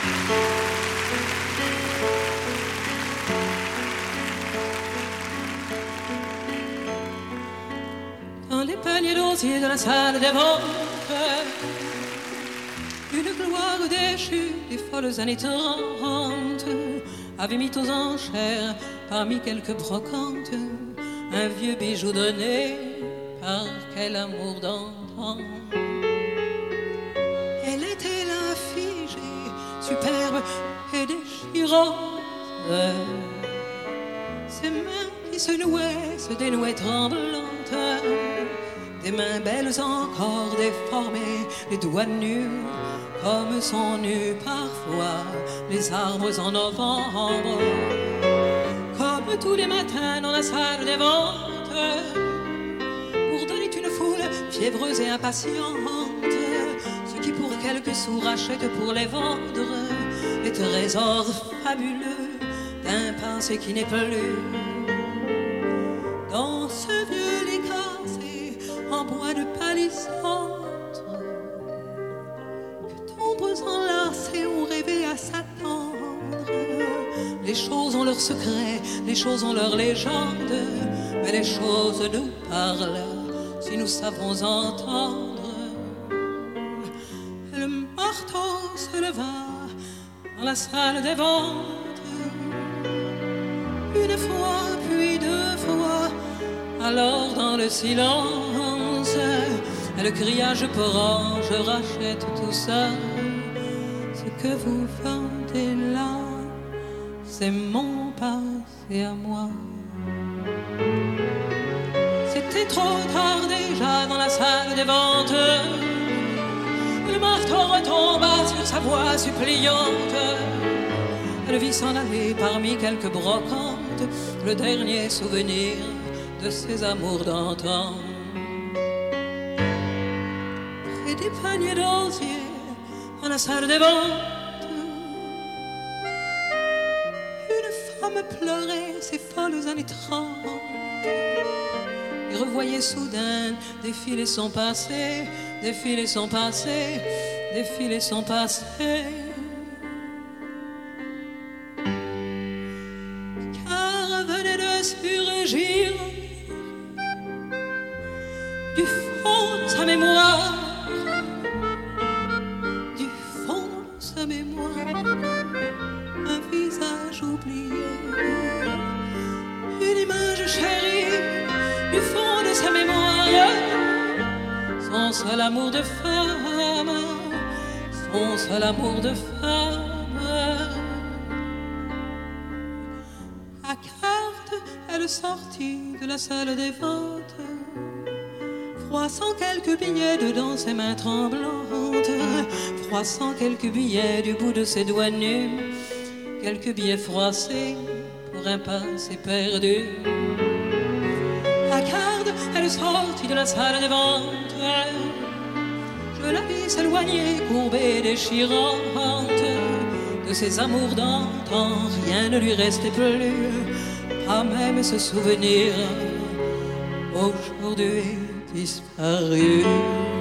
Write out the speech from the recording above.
Dans les paniers d'osier de la salle des ventes, une gloire déchue des folles années 30 avait mis aux enchères, parmi quelques brocantes, un vieux bijou donné par quel amour d'antan. Elle était là figée, superbe et déchirante. Ses mains qui se nouaient, se dénouaient tremblantes. Des mains belles encore déformées, les doigts nus, comme sont nus parfois les arbres en novembre. Comme tous les matins dans la salle des ventes, pour donner une foule fiévreuse et impatiente, ceux qui pour quelques sous rachètent pour les vendre les trésors fabuleux d'un passé qui n'est plus. Dans ce vieux lit cassé en bois de palissandre, que d'ombres enlacées ont rêvé à s'attendre. Les choses ont leurs secrets, les choses ont leurs légendes, mais les choses nous parlent si nous savons entendre. Le marteau se leva dans la salle des ventes, une fois puis deux fois. Alors dans le silence, elle cria: je prends, je rachète tout ça. Ce que vous vendez là, c'est mon passé à moi. C'était trop tard déjà dans la salle des ventes. Le marteau retomba sur sa voix suppliante. Elle vit s'en aller parmi quelques brocantes le dernier souvenir de ses amours d'antan. Près des paniers d'osier dans la salle des ventes, une femme pleurait ses folles années 30 et revoyait soudain défiler son passé, défiler son passé, défiler son passé. Car venait de surgir du fond de sa mémoire, du fond de sa mémoire, un visage oublié, une image chérie, du fond de sa mémoire, son seul amour de femme, son seul amour de femme. À carte, elle sortit de la salle des ventes, froissant quelques billets dedans ses mains tremblantes, froissant quelques billets du bout de ses doigts nus, quelques billets froissés pour un passé perdu. À garde, elle sortit de la salle des ventes, je la vis s'éloigner, courbée, déchirante. De ses amours d'antan, rien ne lui restait plus, pas même ce souvenir aujourd'hui disparu.